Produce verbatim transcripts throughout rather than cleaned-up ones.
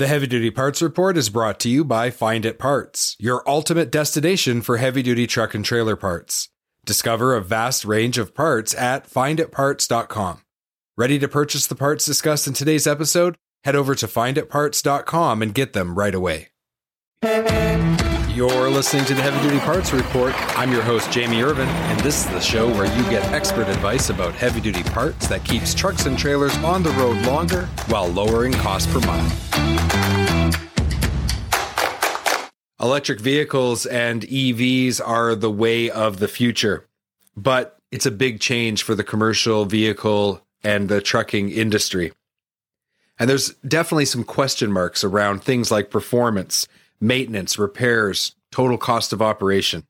The Heavy Duty Parts Report is brought to you by Find It Parts, your ultimate destination for heavy-duty truck and trailer parts. Discover a vast range of parts at find it parts dot com. Ready to purchase the parts discussed in today's episode? Head over to find it parts dot com and get them right away. You're listening to the Heavy Duty Parts Report. I'm your host, Jamie Irvin, and this is the show where you get expert advice about heavy-duty parts that keeps trucks and trailers on the road longer while lowering cost per mile. Electric vehicles and E Vs are the way of the future, but it's a big change for the commercial vehicle and the trucking industry. And there's definitely some question marks around things like performance, maintenance, repairs, total cost of operation.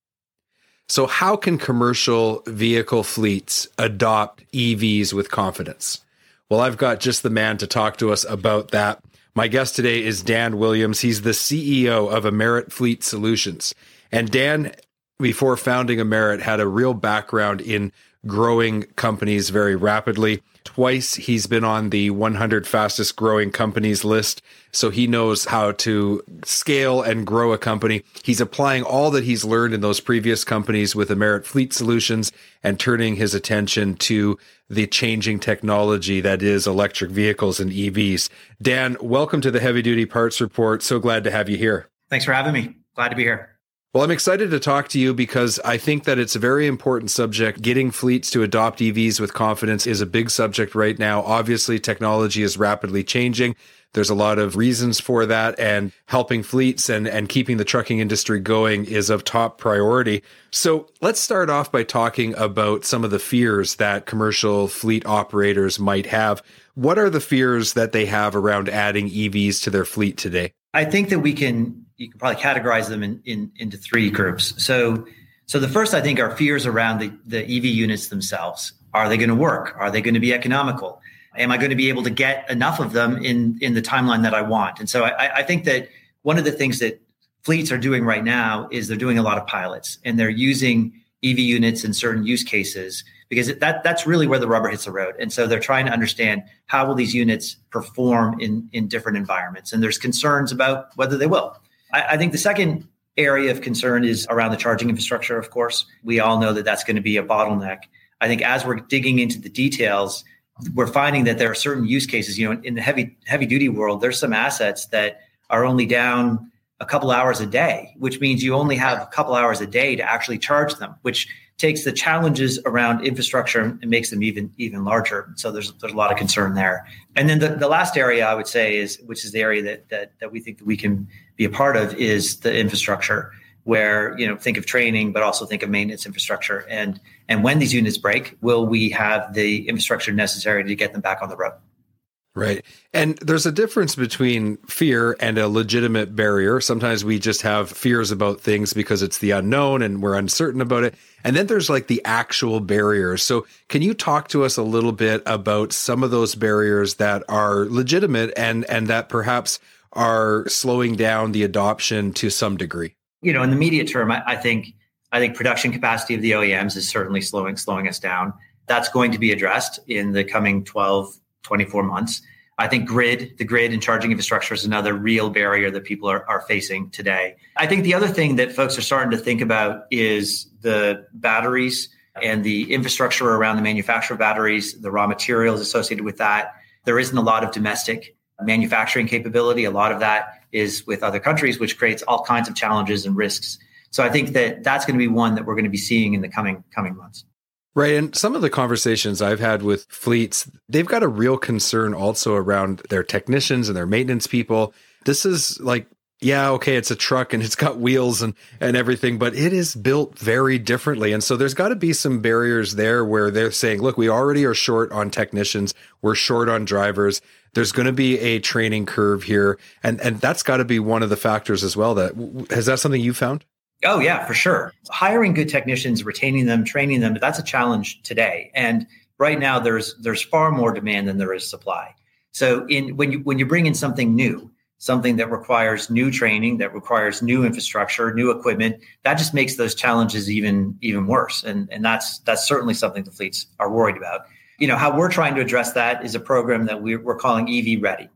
So how can commercial vehicle fleets adopt E Vs with confidence? Well, I've got just the man to talk to us about that. My guest today is Dan Williams. He's the C E O of Amerit Fleet Solutions. And Dan, before founding Amerit, had a real background in growing companies very rapidly. Twice he's been on the one hundred fastest growing companies list, so he knows how to scale and grow a company. He's applying all that he's learned in those previous companies with Amerit Fleet Solutions and turning his attention to the changing technology that is electric vehicles and E Vs. Dan, welcome to the Heavy Duty Parts Report. So glad to have you here. Thanks for having me. Glad to be here. Well, I'm excited to talk to you because I think that it's a very important subject. Getting fleets to adopt E Vs with confidence is a big subject right now. Obviously, technology is rapidly changing. There's a lot of reasons for that, and helping fleets and, and keeping the trucking industry going is of top priority. So let's start off by talking about some of the fears that commercial fleet operators might have. What are the fears that they have around adding E Vs to their fleet today? I think that we can, you can probably categorize them in, in into three groups. So, so the first, I think, are fears around the, the E V units themselves. Are they going to work? Are they going to be economical? Am I going to be able to get enough of them in, in the timeline that I want? And so I, I think that one of the things that fleets are doing right now is they're doing a lot of pilots, and they're using E V units in certain use cases, because that that's really where the rubber hits the road. And so they're trying to understand, how will these units perform in, in different environments? And there's concerns about whether they will. I, I think the second area of concern is around the charging infrastructure, of course. We all know that that's going to be a bottleneck. I think as we're digging into the details, we're finding that there are certain use cases, you know, in the heavy heavy duty world, there's some assets that are only down a couple hours a day, which means you only have a couple hours a day to actually charge them, which takes the challenges around infrastructure and makes them even even larger. So there's there's a lot of concern there. And then the, the last area I would say is, which is the area that that that we think that we can be a part of, is the infrastructure, where, you know, think of training, but also think of maintenance infrastructure. And and when these units break, will we have the infrastructure necessary to get them back on the road? Right. And there's a difference between fear and a legitimate barrier. Sometimes we just have fears about things because it's the unknown and we're uncertain about it. And then there's like the actual barriers. So can you talk to us a little bit about some of those barriers that are legitimate and, and that perhaps are slowing down the adoption to some degree? You know, in the immediate term, I, I think I think production capacity of the O E Ms is certainly slowing slowing us down. That's going to be addressed in the coming twelve, twenty-four months. I think grid, the grid and charging infrastructure is another real barrier that people are, are facing today. I think the other thing that folks are starting to think about is the batteries and the infrastructure around the manufacture of batteries, the raw materials associated with that. There isn't a lot of domestic manufacturing capability. A lot of that is with other countries, which creates all kinds of challenges and risks. So I think that that's going to be one that we're going to be seeing in the coming coming months. Right. And some of the conversations I've had with fleets, they've got a real concern also around their technicians and their maintenance people. This is like, yeah, okay, it's a truck and it's got wheels and, and everything, but it is built very differently. And so there's got to be some barriers there where they're saying, look, we already are short on technicians. We're short on drivers. There's going to be a training curve here. And, and that's got to be one of the factors as well. That is that something you found? Oh, yeah, for sure. Hiring good technicians, retaining them, training them, that's a challenge today. And right now there's there's far more demand than there is supply. So in when you when you bring in something new, something that requires new training, that requires new infrastructure, new equipment, that just makes those challenges even even worse. And and that's that's certainly something the fleets are worried about. You know, how we're trying to address that is a program that we're, we're calling E V Ready.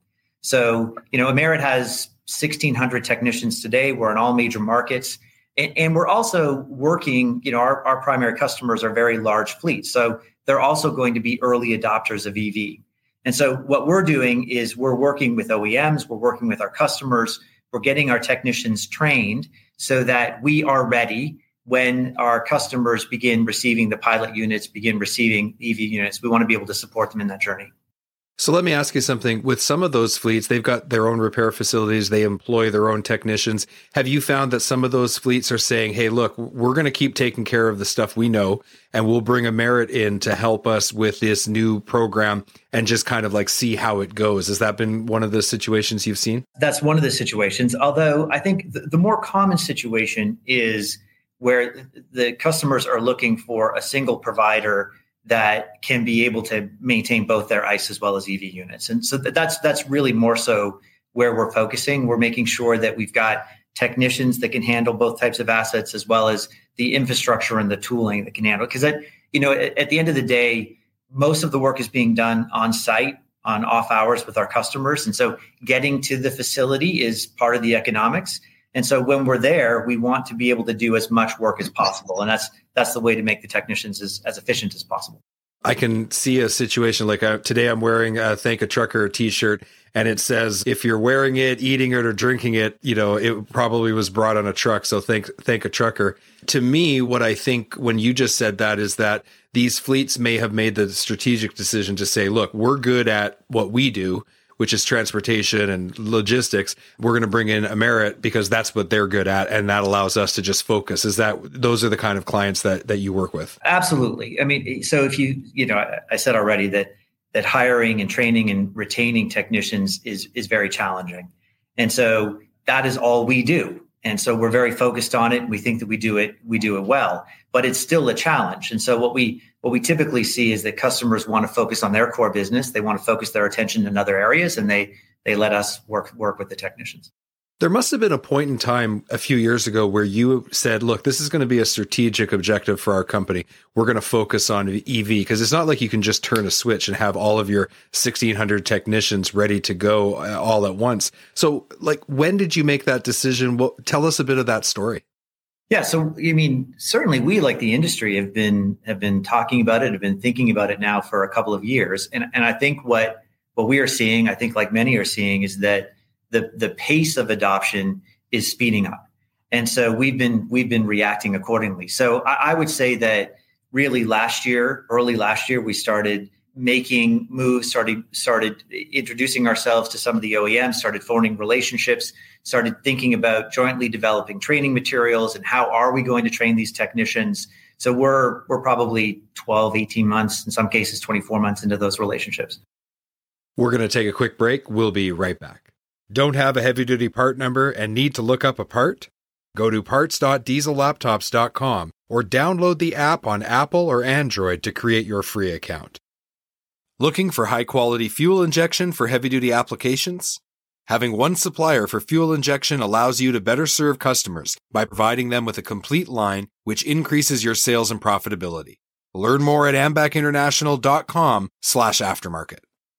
So, you know, Emerit has sixteen hundred technicians today. We're in all major markets. And, and we're also working, you know, our, our primary customers are very large fleets. So they're also going to be early adopters of E V. And so what we're doing is we're working with O E Ms, we're working with our customers, we're getting our technicians trained so that we are ready when our customers begin receiving the pilot units, begin receiving E V units. We want to be able to support them in that journey. So let me ask you something. With some of those fleets, they've got their own repair facilities. They employ their own technicians. Have you found that some of those fleets are saying, hey, look, we're going to keep taking care of the stuff we know, and we'll bring Emerit in to help us with this new program and just kind of like see how it goes? Has that been one of the situations you've seen? That's one of the situations. Although I think the, the more common situation is where the customers are looking for a single provider that can be able to maintain both their ICE as well as E V units. And so that's that's really more so where we're focusing. We're making sure that we've got technicians that can handle both types of assets as well as the infrastructure and the tooling that can handle. Because at, you know, at, at the end of the day, most of the work is being done on site on off hours with our customers. And so getting to the facility is part of the economics. And so when we're there, we want to be able to do as much work as possible. And that's that's the way to make the technicians as, as efficient as possible. I can see a situation like uh, today I'm wearing a Thank a Trucker t-shirt, and it says, if you're wearing it, eating it, or drinking it, you know, it probably was brought on a truck. So thank, thank a trucker. To me, what I think when you just said that is that these fleets may have made the strategic decision to say, look, we're good at what we do, which is transportation and logistics. We're going to bring in Emerit because that's what they're good at. And that allows us to just focus. Is that, those are the kind of clients that, that you work with? Absolutely. I mean, so if you, you know, I, I said already that, that hiring and training and retaining technicians is, is very challenging. And so that is all we do. And so we're very focused on it. We think that we do it, we do it well, but it's still a challenge. And so what we, what we typically see is that customers want to focus on their core business. They want to focus their attention in other areas, and they, they let us work, work with the technicians. There must have been a point in time a few years ago where you said, look, this is going to be a strategic objective for our company. We're going to focus on E V, because it's not like you can just turn a switch and have all of your sixteen hundred technicians ready to go all at once. So like, when did you make that decision? Well, tell us a bit of that story. Yeah. So, I mean, certainly we, like the industry, have been, have been talking about it, have been thinking about it now for a couple of years. And, and I think what, what we are seeing, I think like many are seeing, is that the, the pace of adoption is speeding up. And so we've been, we've been reacting accordingly. So I, I would say that really last year, early last year, we started making moves, started, started introducing ourselves to some of the O E Ms, started forming relationships, started thinking about jointly developing training materials and how are we going to train these technicians. So we're, we're probably twelve, eighteen months, in some cases, twenty-four months into those relationships. We're going to take a quick break. We'll be right back. Don't have a heavy-duty part number and need to look up a part? Go to parts dot diesel laptops dot com or download the app on Apple or Android to create your free account. Looking for high-quality fuel injection for heavy-duty applications? Having one supplier for fuel injection allows you to better serve customers by providing them with a complete line, which increases your sales and profitability. Learn more at ambach international dot com slash aftermarket.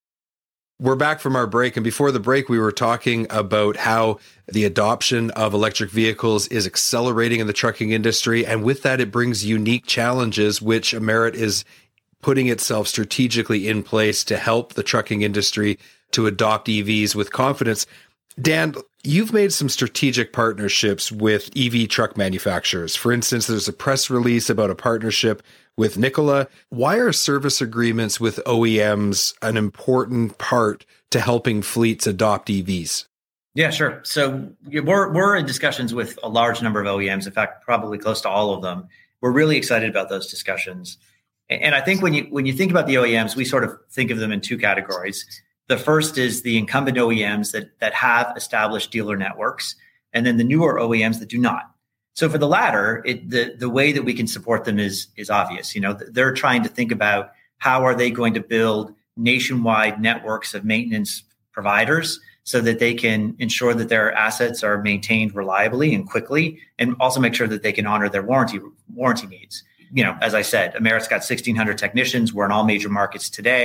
We're back from our break, and before the break, we were talking about how the adoption of electric vehicles is accelerating in the trucking industry, and with that, it brings unique challenges, which Emerit is putting itself strategically in place to help the trucking industry to adopt E Vs with confidence. Dan, you've made some strategic partnerships with E V truck manufacturers. For instance, there's a press release about a partnership with Nikola. Why are service agreements with O E Ms an important part to helping fleets adopt E Vs? Yeah, sure. So we're, we're in discussions with a large number of O E Ms, in fact, probably close to all of them. We're really excited about those discussions. And I think when you when you think about the O E Ms, we sort of think of them in two categories. The first is the incumbent O E Ms that that have established dealer networks, and then the newer O E Ms that do not. So for the latter, it, the the way that we can support them is is obvious. You know, they're trying to think about how are they going to build nationwide networks of maintenance providers so that they can ensure that their assets are maintained reliably and quickly, and also make sure that they can honor their warranty warranty needs. You know, as I said, Emerit's got sixteen hundred technicians. We're in all major markets today.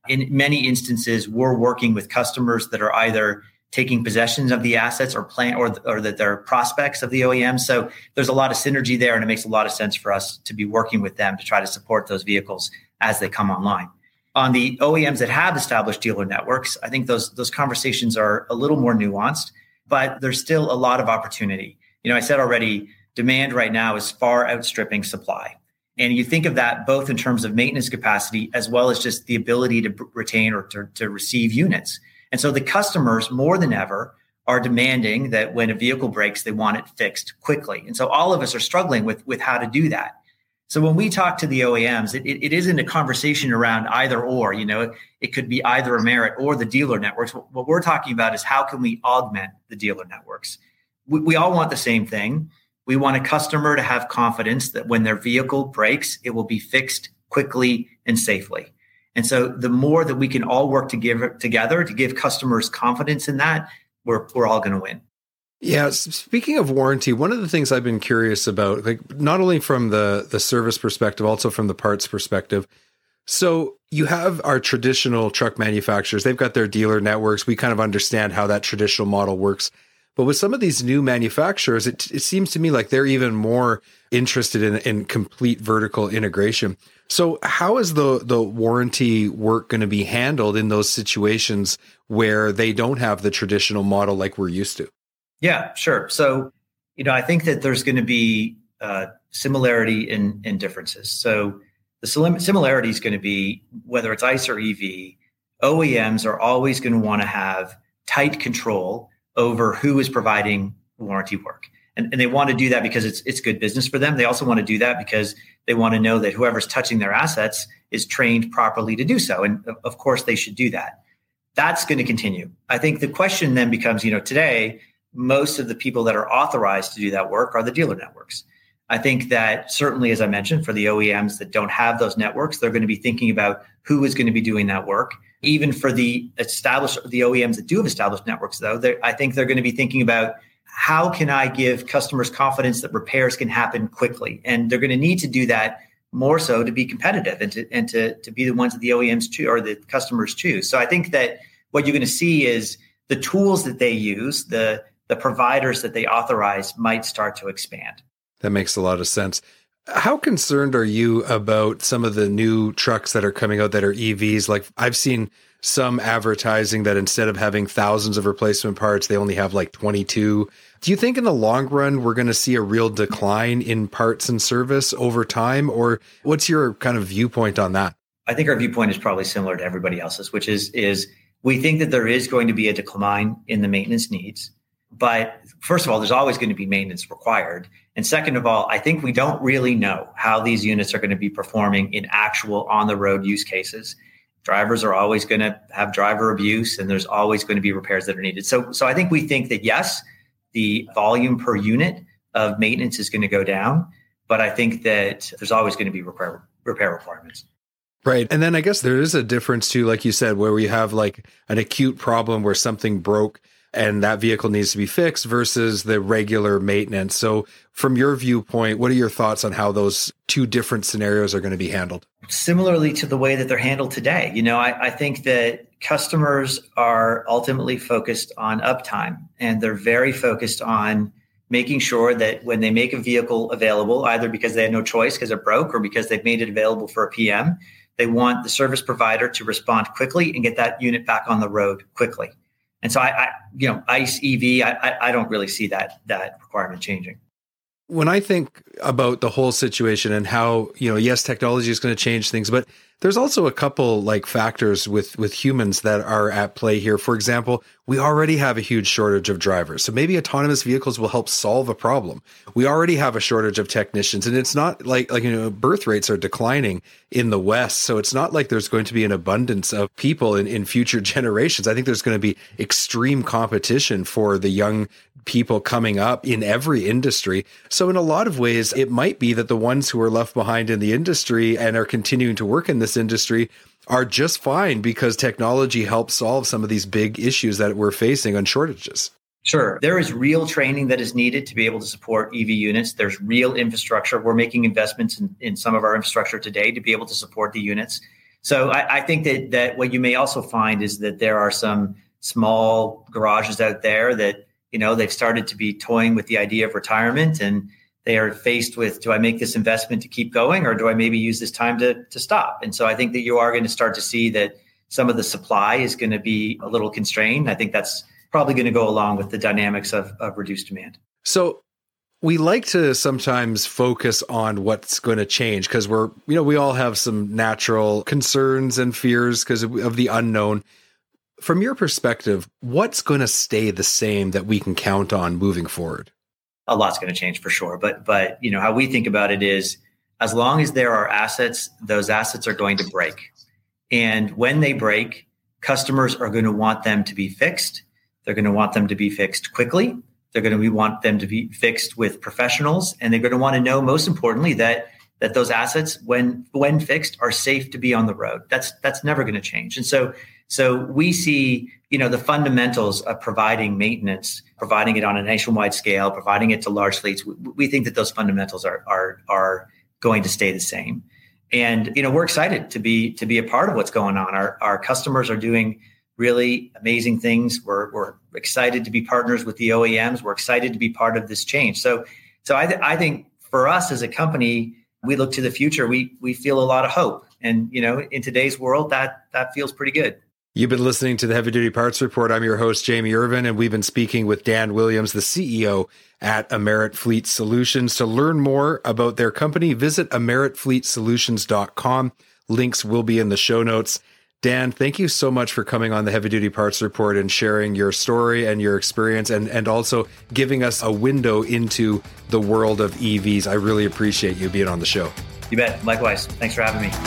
In many instances, we're working with customers that are either taking possession of the assets or plan or, or that they're prospects of the O E M. So there's a lot of synergy there, and it makes a lot of sense for us to be working with them to try to support those vehicles as they come online. On the O E Ms that have established dealer networks, I think those, those conversations are a little more nuanced, but there's still a lot of opportunity. You know, I said already, demand right now is far outstripping supply. And you think of that both in terms of maintenance capacity as well as just the ability to retain or to, to receive units. And so the customers, more than ever, are demanding that when a vehicle breaks, they want it fixed quickly. And so all of us are struggling with, with how to do that. So when we talk to the O E Ms, it, it, it isn't a conversation around either or. You know, it, it could be either a Merit or the dealer networks. What, what we're talking about is how can we augment the dealer networks? We, we all want the same thing. We want a customer to have confidence that when their vehicle breaks, it will be fixed quickly and safely. And so the more that we can all work to give, together to give customers confidence in that, we're we're all going to win. Yeah. Speaking of warranty, one of the things I've been curious about, like not only from the, the service perspective, also from the parts perspective. So you have our traditional truck manufacturers. They've got their dealer networks. We kind of understand how that traditional model works. But with some of these new manufacturers, it, it seems to me like they're even more interested in, in complete vertical integration. So how is the, the warranty work going to be handled in those situations where they don't have the traditional model like we're used to? Yeah, sure. So, you know, I think that there's going to be uh, similarity in, in differences. So the similarity is going to be whether it's ICE or E V, O E Ms are always going to want to have tight control over who is providing warranty work. And, and they want to do that because it's it's good business for them. They also want to do that because they want to know that whoever's touching their assets is trained properly to do so. And of course, they should do that. That's going to continue. I think the question then becomes, you know, today, most of the people that are authorized to do that work are the dealer networks. I think that certainly, as I mentioned, for the O E Ms that don't have those networks, they're going to be thinking about who is going to be doing that work. Even for the established, the O E Ms that do have established networks, though, I think they're going to be thinking about how can I give customers confidence that repairs can happen quickly? And they're going to need to do that more so to be competitive and to and to, to be the ones that the O E Ms choose or the customers choose. So I think that what you're going to see is the tools that they use, the the providers that they authorize might start to expand. That makes a lot of sense. How concerned are you about some of the new trucks that are coming out that are E Vs? Like I've seen some advertising that instead of having thousands of replacement parts, they only have like twenty-two. Do you think in the long run, we're going to see a real decline in parts and service over time? Or what's your kind of viewpoint on that? I think our viewpoint is probably similar to everybody else's, which is, is we think that there is going to be a decline in the maintenance needs. But first of all, there's always going to be maintenance required. And second of all, I think we don't really know how these units are going to be performing in actual on-the-road use cases. Drivers are always going to have driver abuse, and there's always going to be repairs that are needed. So, so I think we think that, yes, the volume per unit of maintenance is going to go down, but I think that there's always going to be repair, repair requirements. Right. And then I guess there is a difference too, like you said, where we have like an acute problem where something broke and that vehicle needs to be fixed versus the regular maintenance. So from your viewpoint, what are your thoughts on how those two different scenarios are going to be handled? Similarly to the way that they're handled today. You know, I, I think that customers are ultimately focused on uptime, and they're very focused on making sure that when they make a vehicle available, either because they had no choice because it broke or because they've made it available for a P M, they want the service provider to respond quickly and get that unit back on the road quickly. And so I, I you know, ICE, E V, I, I don't really see that that requirement changing. When I think about the whole situation and how, you know, yes, technology is going to change things, but there's also a couple like factors with, with humans that are at play here. For example, we already have a huge shortage of drivers. So maybe autonomous vehicles will help solve a problem. We already have a shortage of technicians, and it's not like, like, you know, birth rates are declining in the West. So it's not like there's going to be an abundance of people in, in future generations. I think there's going to be extreme competition for the young people coming up in every industry. So in a lot of ways, it might be that the ones who are left behind in the industry and are continuing to work in this industry are just fine because technology helps solve some of these big issues that we're facing on shortages. Sure. There is real training that is needed to be able to support E V units. There's real infrastructure. We're making investments in, in some of our infrastructure today to be able to support the units. So I, I think that that what you may also find is that there are some small garages out there that, you know, they've started to be toying with the idea of retirement, and they are faced with, do I make this investment to keep going, or do I maybe use this time to, to stop? And so I think that you are going to start to see that some of the supply is going to be a little constrained. I think that's probably going to go along with the dynamics of, of reduced demand. So we like to sometimes focus on what's going to change because we're, you know, we all have some natural concerns and fears because of, of the unknown. From your perspective, what's going to stay the same that we can count on moving forward? A lot's going to change for sure. But, but, you know, how we think about it is as long as there are assets, those assets are going to break. And when they break, customers are going to want them to be fixed. They're going to want them to be fixed quickly. They're going to want them to be fixed with professionals. And they're going to want to know, most importantly, that that those assets, when when fixed, are safe to be on the road. That's that's never going to change. And so so we see, you know, the fundamentals of providing maintenance, providing it on a nationwide scale, providing it to large fleets. We, we think that those fundamentals are are are going to stay the same. And, you know, we're excited to be to be a part of what's going on. Our our customers are doing really amazing things. We're we're excited to be partners with the O E Ms. We're excited to be part of this change. So so I th- I think for us as a company, we look to the future. We we feel a lot of hope. And, you know, in today's world, that that feels pretty good. You've been listening to the Heavy Duty Parts Report. I'm your host, Jamie Irvin, and we've been speaking with Dan Williams, the C E O at Amerit Fleet Solutions. To learn more about their company, visit amerit fleet solutions dot com. Links will be in the show notes. Dan, thank you so much for coming on the Heavy Duty Parts Report and sharing your story and your experience, and, and also giving us a window into the world of E Vs. I really appreciate you being on the show. You bet. Likewise. Thanks for having me.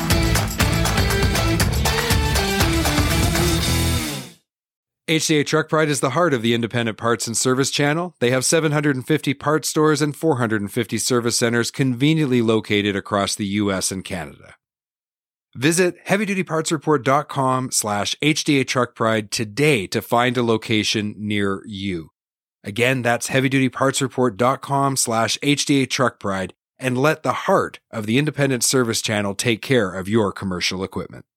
H D A Truck Pride is the heart of the independent parts and service channel. They have seven hundred fifty parts stores and four hundred fifty service centers conveniently located across the U S and Canada. Visit heavy duty parts report dot com slash H D A Truck Pride today to find a location near you. Again, that's heavy duty parts report dot com slash H D A Truck Pride, and let the heart of the independent service channel take care of your commercial equipment.